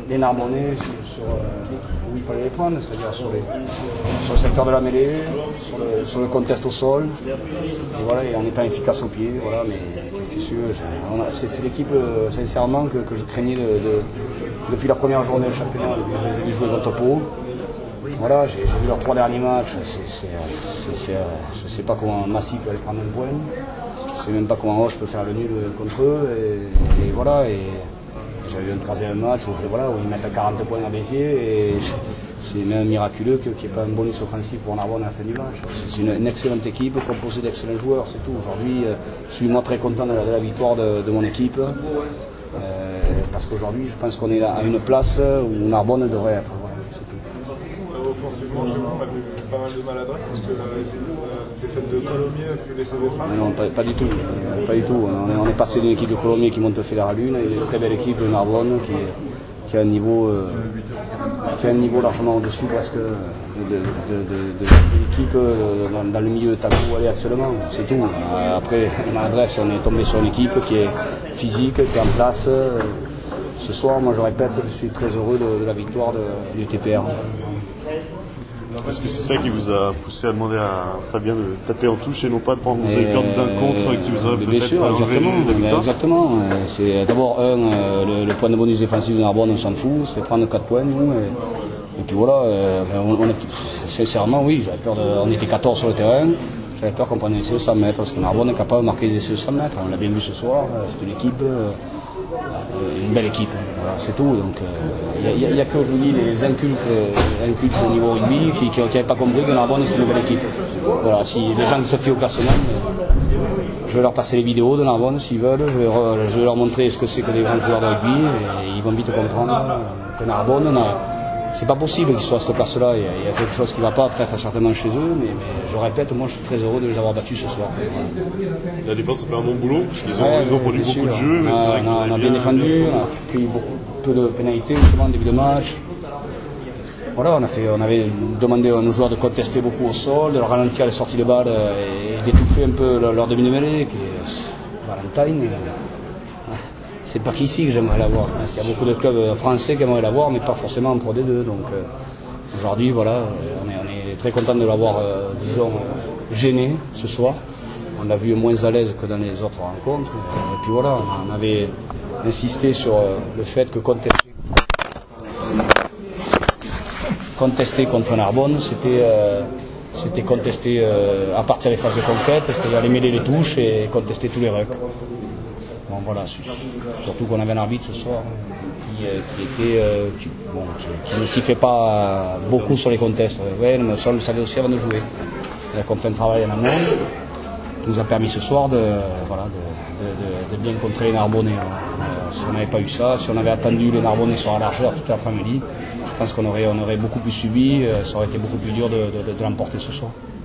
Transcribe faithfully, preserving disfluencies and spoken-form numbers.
les Narbonnais sur, sur euh, où il fallait les prendre, c'est-à-dire sur, sur le secteur de la mêlée, sur le, sur le contest au sol. Et voilà, et on n'est pas efficace au pied, voilà, mais c'est l'équipe, euh, sincèrement, que, que je craignais de, de, depuis la première journée du championnat. Je les ai vus jouer contre Pau. Voilà, j'ai vu leurs trois derniers matchs. C est, c est, c est, je ne sais pas comment Massy peut aller prendre un point. Je ne sais même pas comment Hoche peut faire le nul contre eux. Et, et voilà. Et, j'avais eu un troisième match où, voilà, où ils mettent quarante points à Béziers et c'est même miraculeux qu'il n'y ait pas un bonus offensif pour Narbonne à la fin du match. C'est une, une excellente équipe composée d'excellents joueurs, c'est tout. Aujourd'hui, je suis moi très content de la, de la victoire de, de mon équipe euh, parce qu'aujourd'hui, je pense qu'on est à une place où Narbonne devrait être. Voilà, c'est tout. Offensivement, chez vous, on a vu pas mal de maladresse. Est-ce que la défaite de Colomiers a pu laisser des traces? Non, pas, pas du tout. Pas du tout. On est, on est passé d'une équipe de Colomiers qui monte fédéral une à une très belle équipe de Narbonne qui, qui, a un niveau, euh, qui a un niveau largement au-dessus presque de, de, de, de, de l'équipe dans, dans le milieu de tableau où elle est actuellement. C'est tout. Après, la maladresse, on est tombé sur une équipe qui est physique, qui est en place. Ce soir, moi je répète, je suis très heureux de, de la victoire de, du T P R. Est-ce que c'est ça qui vous a poussé à demander à Fabien de taper en touche et non pas de prendre vous avez peur d'un contre qui vous aurait peut-être enlevé la victoire? Exactement. C'est d'abord un, le, le point de bonus défensif de Narbonne, on s'en fout, c'était prendre quatre points nous. Et, et puis voilà, on, on est, sincèrement oui, j'avais peur de, on était quatorze sur le terrain, j'avais peur qu'on prenne des essais de cent mètres, parce que Narbonne est capable de marquer des essais de cent mètres, on l'a bien vu ce soir, c'est une équipe, une belle équipe, voilà, c'est tout. Donc il n'y a, a, a que je vous dis les incultes, incultes au niveau rugby qui n'avaient pas compris que Narbonne c'était une belle équipe. Voilà, si les gens se fient au classement, je vais leur passer les vidéos de Narbonne s'ils veulent, je vais, je vais leur montrer ce que c'est que des grands joueurs de rugby et ils vont vite comprendre que Narbonne, c'est pas possible qu'ils soient à cette place-là. Il, il y a quelque chose qui ne va pas, peut-être certainement chez eux, mais, mais je répète, moi je suis très heureux de les avoir battus ce soir. Voilà. La défense a fait un bon boulot, parce qu'ils ont, ouais, ils ont produit beaucoup sûr. de jeux, mais c'est vrai que on, vous on a bien bien défendu, on a pris beaucoup, peu de pénalités justement en début de match. Voilà, on, a fait, on avait demandé à nos joueurs de contester beaucoup au sol, de leur ralentir les sorties de balles et d'étouffer un peu leur, leur demi de mêlée, qui est Valentine. C'est pas qu'ici que j'aimerais l'avoir. Il y a beaucoup de clubs français qui aimeraient l'avoir, mais pas forcément en Pro D deux. Donc euh, aujourd'hui, voilà, on est, on est très content de l'avoir, euh, disons, gêné ce soir. On l'a vu moins à l'aise que dans les autres rencontres. Et puis voilà, on avait insisté sur euh, le fait que contester, contester contre Narbonne, c'était euh, c'était contester euh, à partir des phases de conquête, c'est-à-dire aller mêler les touches et contester tous les rucks. Bon, voilà, surtout qu'on avait un arbitre ce soir qui, qui, était, euh, qui, bon, qui, qui ne sifflait pas beaucoup sur les contests. Ouais, mais ça, on le savait aussi avant de jouer. On fait un travail en amont qui nous a permis ce soir de, voilà, de, de, de, de bien contrer les Narbonnais. Euh, si on n'avait pas eu ça, si on avait attendu les Narbonnais sur la largeur toute l'après-midi, je pense qu'on aurait, on aurait beaucoup plus subi, ça aurait été beaucoup plus dur de, de, de, de l'emporter ce soir.